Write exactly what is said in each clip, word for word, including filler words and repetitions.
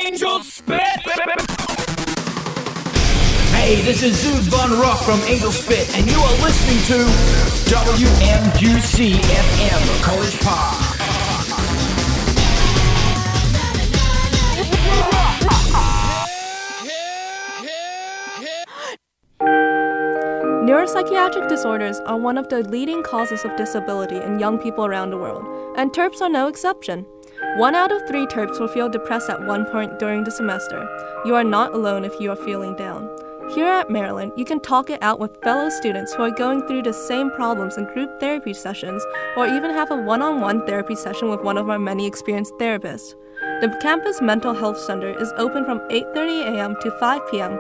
Angel Spit! Hey, this is Zeus Von Rock from Angel Spit, and you are listening to W M U C F M, College Park. Neuropsychiatric disorders are one of the leading causes of disability in young people around the world, and TERPs are no exception. One out of three TERPs will feel depressed at one point during the semester. You are not alone if you are feeling down. Here at Maryland, you can talk it out with fellow students who are going through the same problems in group therapy sessions, or even have a one-on-one therapy session with one of our many experienced therapists. The campus mental health center is open from eight thirty a.m. to five p.m.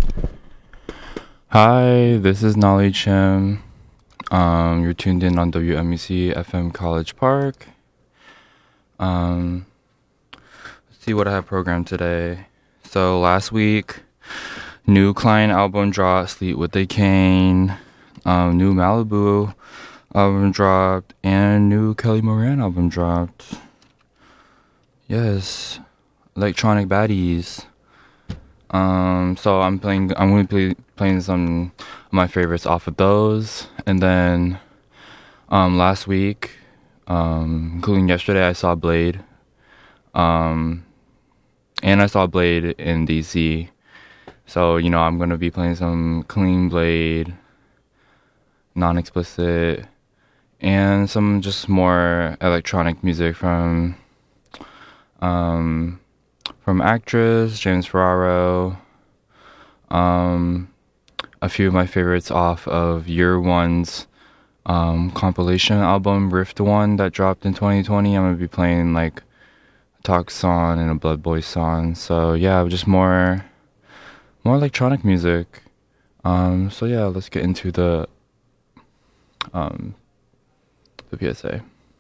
Hi, this is Nolly Chim. Um, you're tuned in on W M U C F M College Park. Um, let's see what I have programmed today. So last week, new Klein album dropped, Sleep with a Cane. Um, new Malibu album dropped, and new Kelly Moran album dropped. Yes, Electronic Baddies. Um, so I'm playing. I'm going to be playing some of my favorites off of those, and then um, last week, um, including yesterday, I saw Blade, um, and I saw Blade in D C. So you know, I'm going to be playing some clean Blade, non-explicit, and some just more electronic music from. Um, From Actress, James Ferraro, um, a few of my favorites off of Year One's um, compilation album, Rift One, that dropped in twenty twenty. I'm going to be playing like a Talk song and a Blood Boy song. So yeah, just more more electronic music. Um, so yeah, let's get into the um, the P S A.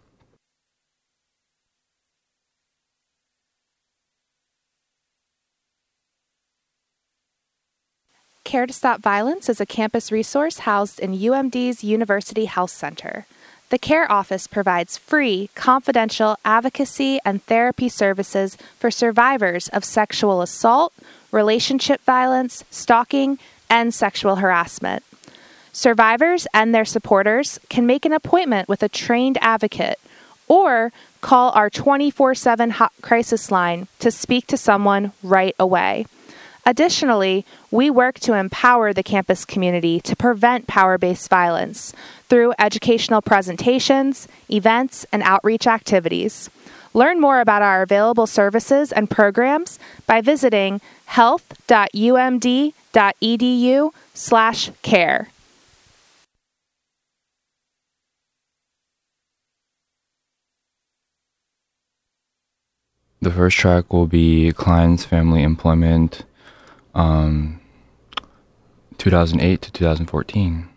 Care to Stop Violence is a campus resource housed in U M D's University Health Center. The CARE office provides free, confidential advocacy and therapy services for survivors of sexual assault, relationship violence, stalking, and sexual harassment. Survivors and their supporters can make an appointment with a trained advocate or call our twenty-four seven hot crisis line to speak to someone right away. Additionally, we work to empower the campus community to prevent power-based violence through educational presentations, events, and outreach activities. Learn more about our available services and programs by visiting health.umd.edu slash care. The first track will be Klein's Family Employment, um, two thousand eight to two thousand fourteen.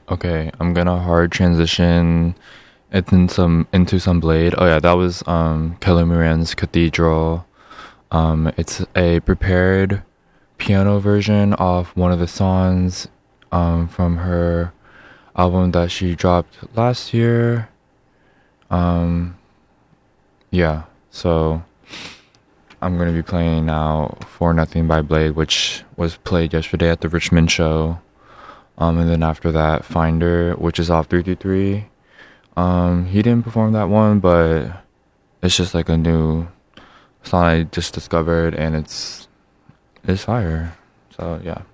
Okay, I'm gonna hard transition into some into some Blade. Oh yeah, that was um Kelly Moran's Cathedral. Um, it's a prepared piano version of one of the songs um from her album that she dropped last year. Um, yeah, so I'm gonna be playing now For Nothing by Blade, which was played yesterday at the Richmond show. Um, and then after that, Finder, which is off three three three. Um, he didn't perform that one, but it's just like a new song I just discovered, and it's it's fire. So yeah.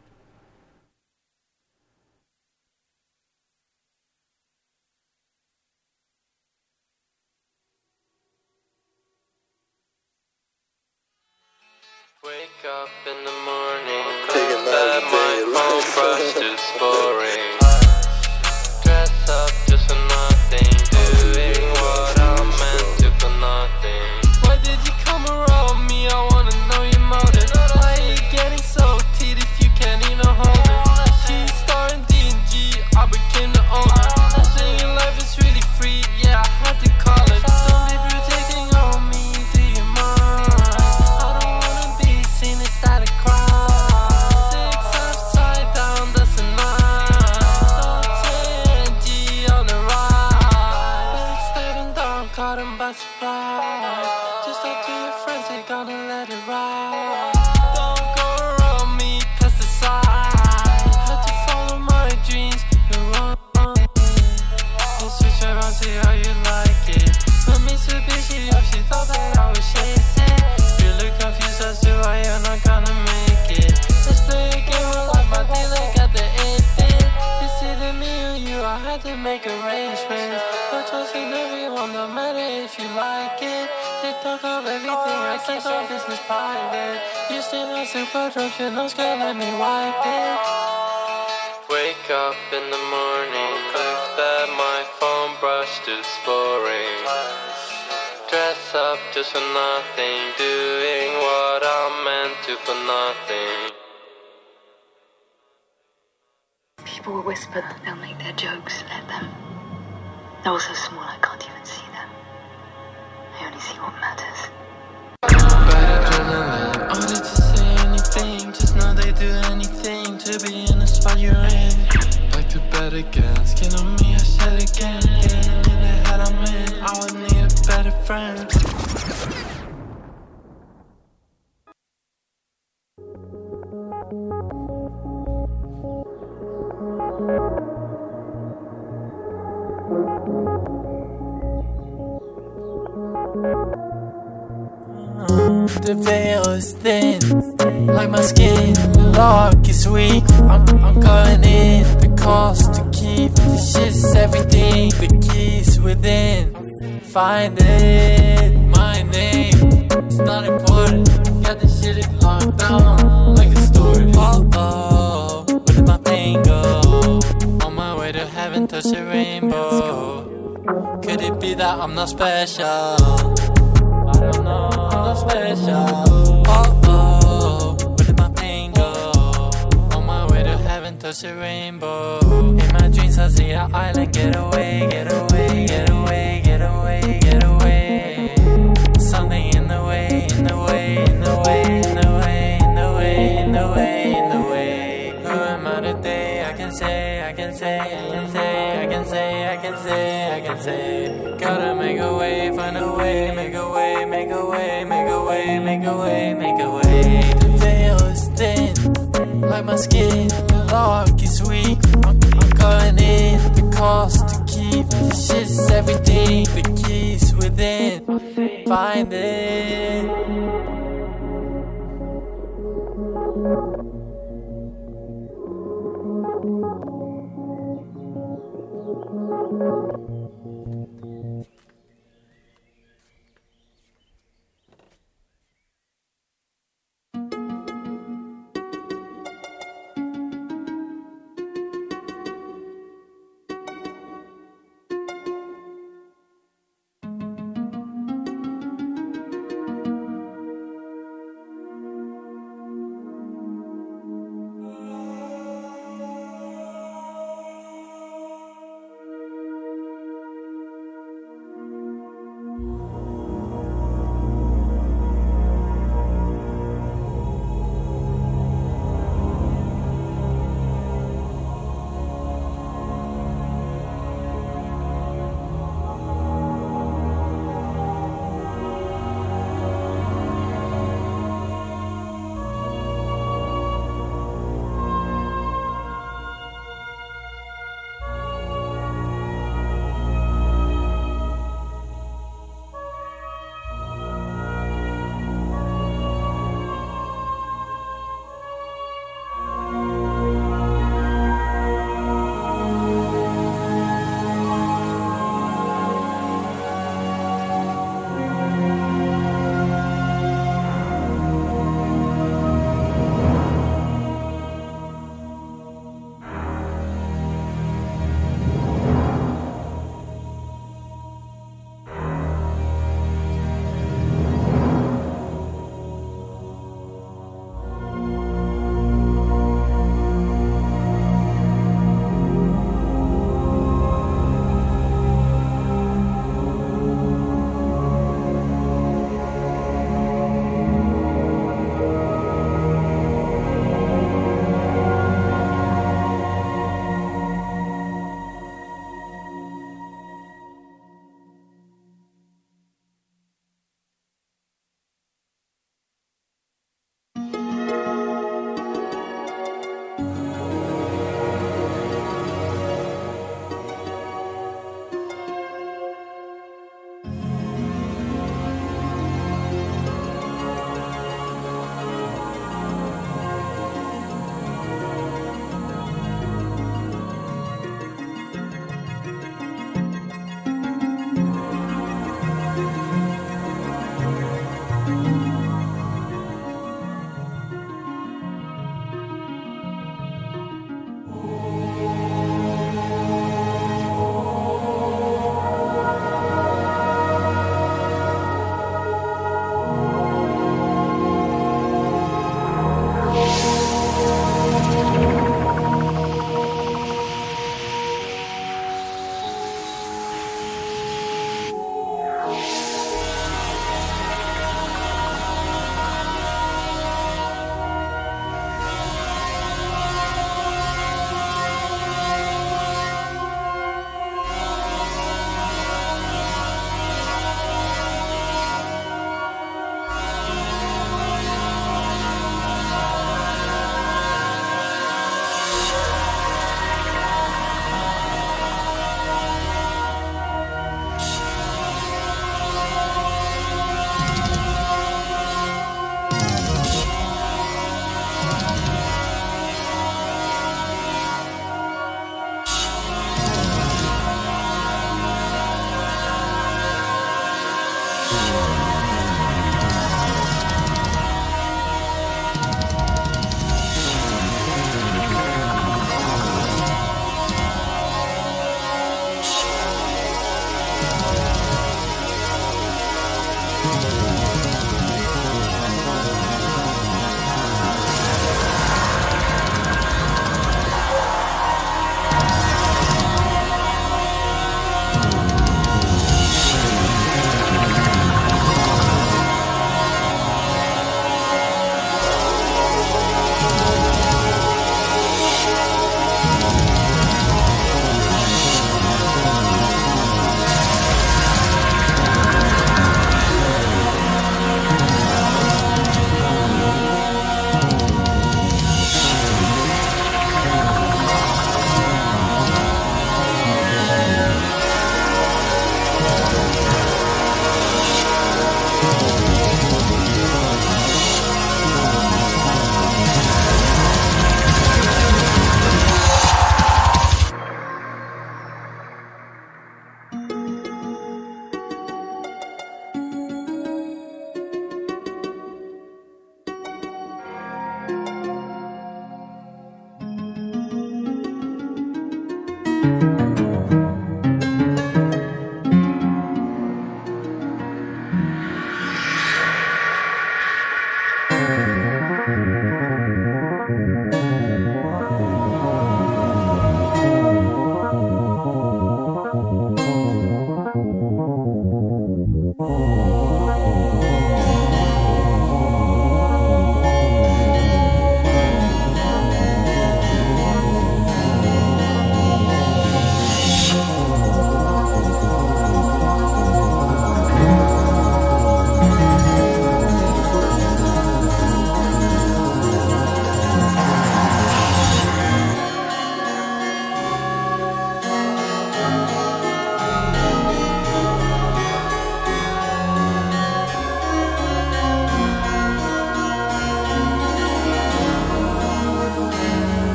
Wake up in the morning, cause that my phone brushed is boring. Dress up just for nothing, doing what I'm meant to for nothing. Why did you come around me? I wanna know your motive. Why are you getting so teed if you can't even hold it? She's starring D and G, I became the owner. Saying life is really free, yeah, I had to call it. Don't be protecting on me, do you mind? I don't wanna be seen inside a crowd. Six upside down, that's a nine. Don't G on the ride. Back stepping down, caught him by surprise. Just talk to your friends, they gonna let it ride. Don't go around me, pesticide. Had to follow my dreams, you're wrong. We'll switch around, see how you like it. My Mitsubishi, oh, she thought that I was chasing. You look confused as to why you're not gonna make it. Let's play a game of life, my dealer got the eight bit. It's either me or you, I had to make arrangements. No trust in everyone, no matter if you like it. They talk of everything, I keep our business private. You still have super drugs, your nose, girl, let me wipe it. Wake up in the morning, look that my phone brushed is boring. Dress up just for nothing, doing what I'm meant to for nothing. People will whisper, they'll make their jokes, let them. They're all so small I can't even see them. I only see what matters. Bad adrenaline, order to say anything, just know they do anything to be in the spot you're in. Back to bed again, skin on me, I said again. Getting in the head I'm in, I would need a better friend. The veil is thin, like my skin. The lock is weak, I'm, I'm going in. The cost to keep this shit's everything. The keys within, find it. My name, it's not important. Got this shit locked down like a story. Oh oh, where did my pain go? On my way to heaven, touch a rainbow. Could it be that I'm not special? I don't know, I'm not special. Oh oh, where did my pain go? On my way to heaven, touch a rainbow. In my dreams I see an island. Get away, get away, get away, get away, get away. Something in the way, in the way, in the way, in the way, in the way, in the way, in the way. Who am I today? I can say, I can say, I can say, I can say, I can say, I can say. Gotta make a way, find a way, make a way, make a way, make a way, make a way, make a way. The veil is thin, like my skin. The lock is weak, I'm, I'm going in. The cost to keep this shit's everything. The keys within, find it.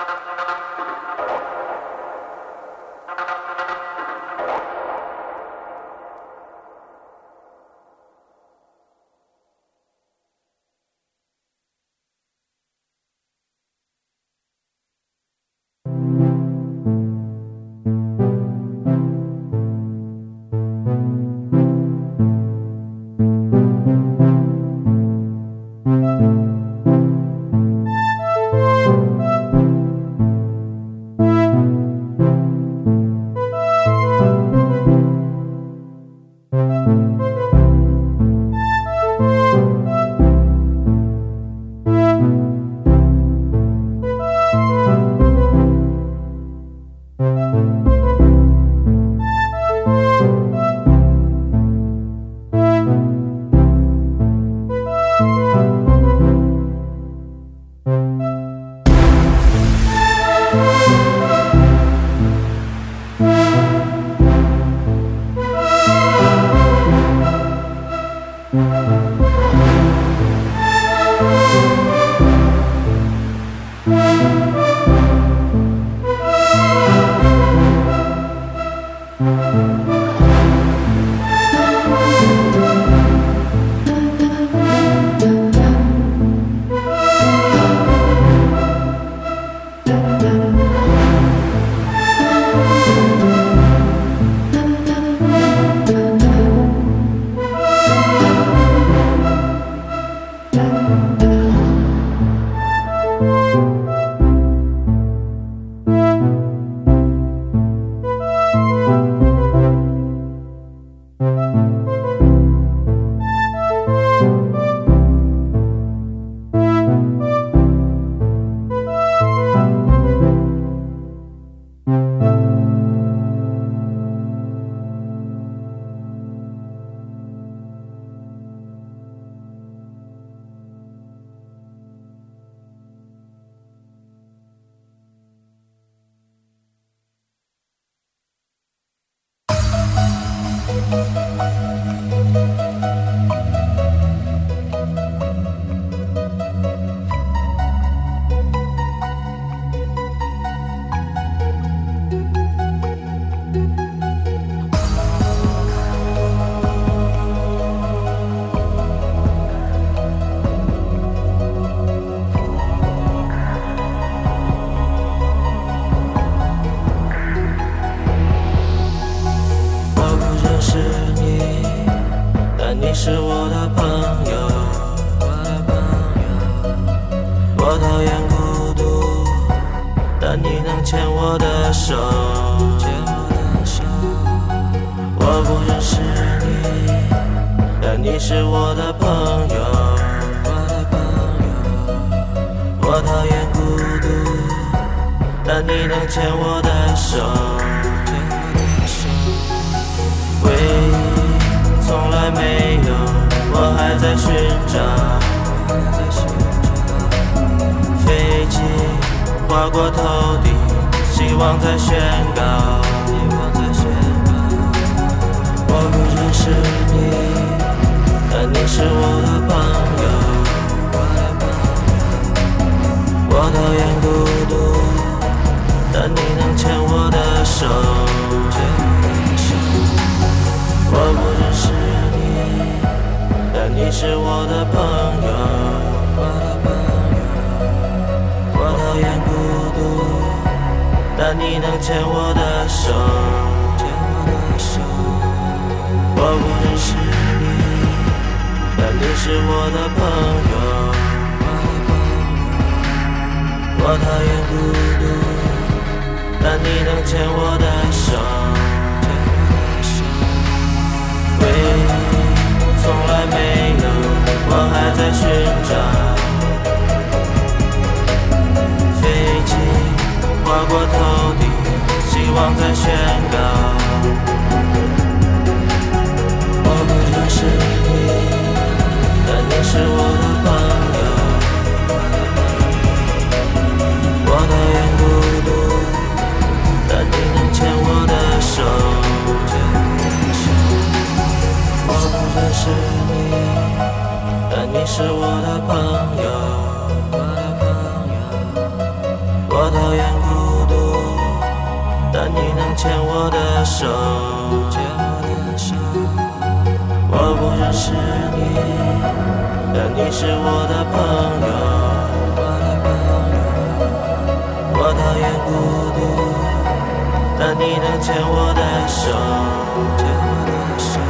是我的朋友，我我讨厌孤独，但你能牵我的手，牵我的手。我不认识你，但你是我的朋友，我的朋友。我讨厌孤独，但你能牵我的手，牵我的手。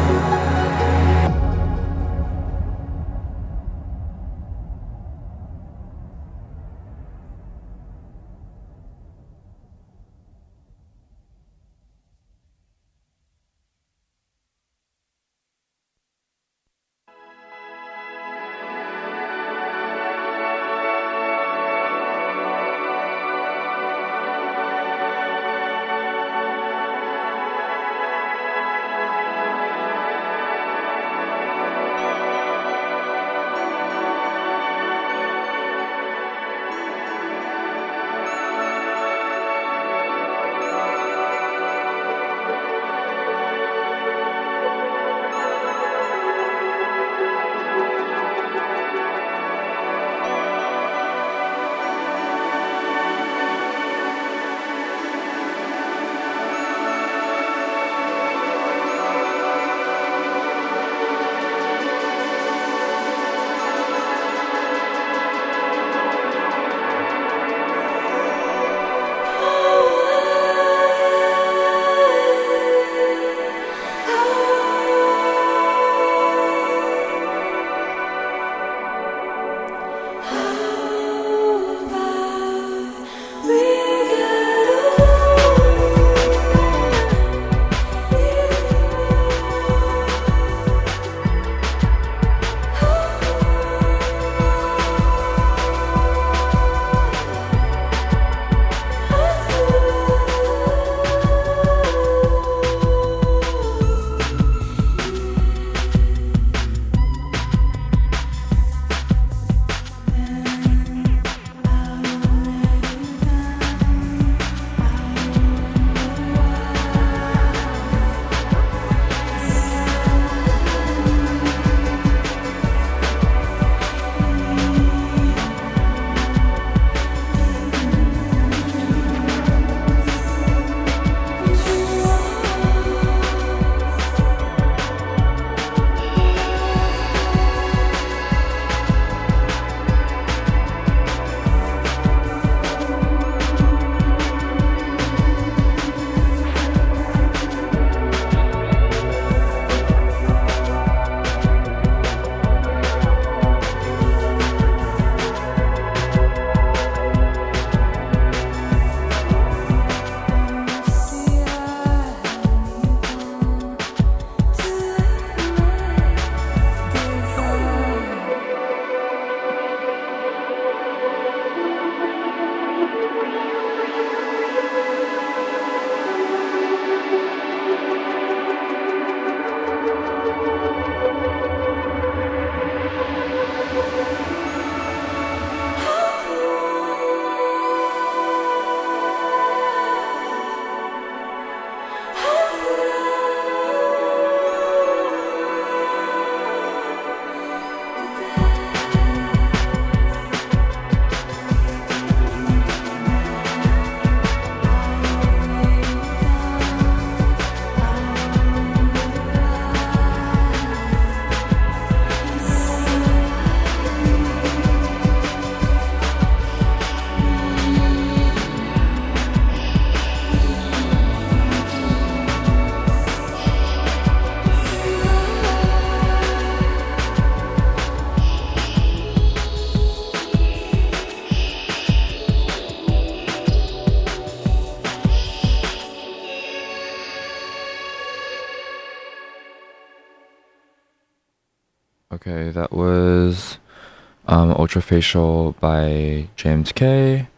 Okay, that was um, Ultrafacial by James K.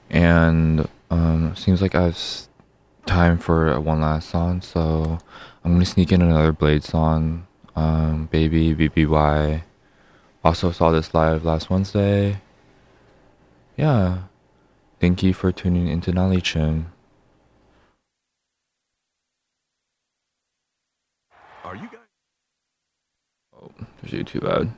And um, seems like I have s- time for one last song, so I'm gonna sneak in another Blade song, um, Baby, B B Y. Also saw this live last Wednesday. Yeah, thank you for tuning into Nali Chin. Are you guys? Oh, there's you too bad.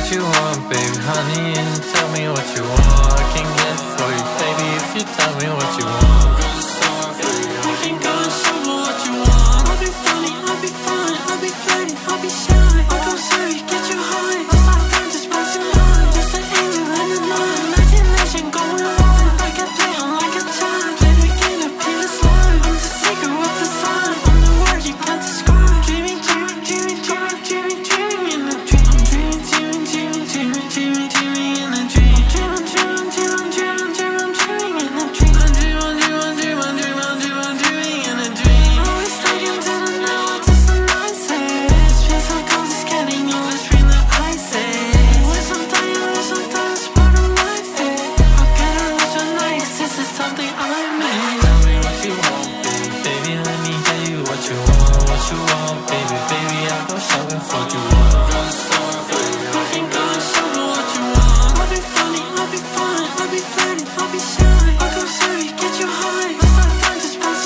what you want, baby, honey, and tell me what you want. I can get for you, baby, if you tell me what you want.